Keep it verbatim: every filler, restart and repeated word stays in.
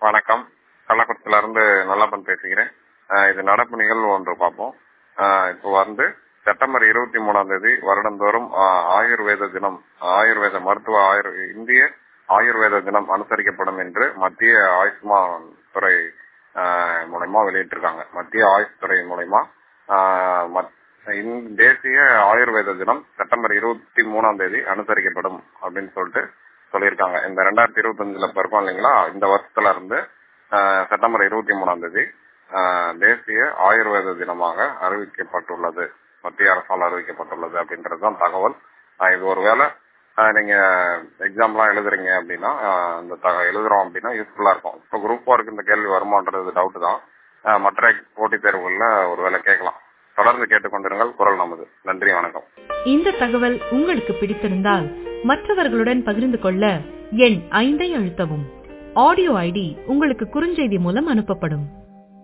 வணக்கம். கள்ளக்குறிச்சியில இருந்து நல்லப்பன் பேசுகிறேன். அஹ் இது நடப்பு நிகழ்வு ஒன்று பார்ப்போம். அஹ் இப்போ வந்து செப்டம்பர் இருபத்தி மூணாம் தேதி வருடந்தோறும் அஹ், ஆயுர்வேத தினம், ஆயுர்வேத மருத்துவ ஆயுர் இந்திய ஆயுர்வேத தினம் அனுசரிக்கப்படும் என்று மத்திய ஆயுஷ்மான் துறை அஹ், மூலமா வெளியிட்டிருக்காங்க. மத்திய ஆயுஷ் துறை மூலமா அஹ், மத்- இந்த தேசிய ஆயுர்வேத தினம் செப்டம்பர் இருபத்தி மூணாம் தேதி அனுசரிக்கப்படும் அப்படின்னு சொல்லிட்டு சொல்லியிருக்காங்க. இந்த ரெண்டாயிரத்தி இருபத்தி அஞ்சுல பிறக்கும் இல்லைங்களா, இந்த வருஷத்துல இருந்து அஹ், செப்டம்பர் இருபத்தி மூணாம் தேதி அஹ், தேசிய ஆயுர்வேத தினமாக அறிவிக்கப்பட்டுள்ளது, மத்திய அரசால் அறிவிக்கப்பட்டுள்ளது அப்படின்றதுதான் தகவல். அஹ், இது ஒருவேளை அஹ், நீங்க எக்ஸாம்லாம் எழுதுறீங்க அப்படின்னா, அஹ், இந்த த- எழுதுறோம் அப்படின்னா யூஸ்ஃபுல்லா இருக்கும். இப்போ குரூப் ஒர்க்கு இந்த கேள்வி வருமானது டவுட் தான். அஹ், மற்ற போட்டித் தேர்வுகள்ல ஒருவேளை கேட்கலாம். தொடர்ந்து கேட்டுக்கொண்டிருங்கள் குரல் நமது. நன்றி, வணக்கம். இந்த தகவல் உங்களுக்கு பிடித்திருந்தால் மற்றவர்களுடன் பகிர்ந்து கொள்ள எண் ஐந்தை அழுத்தவும். ஆடியோ ஐடி உங்களுக்கு குறுஞ்செய்தி மூலம் அனுப்பப்படும்.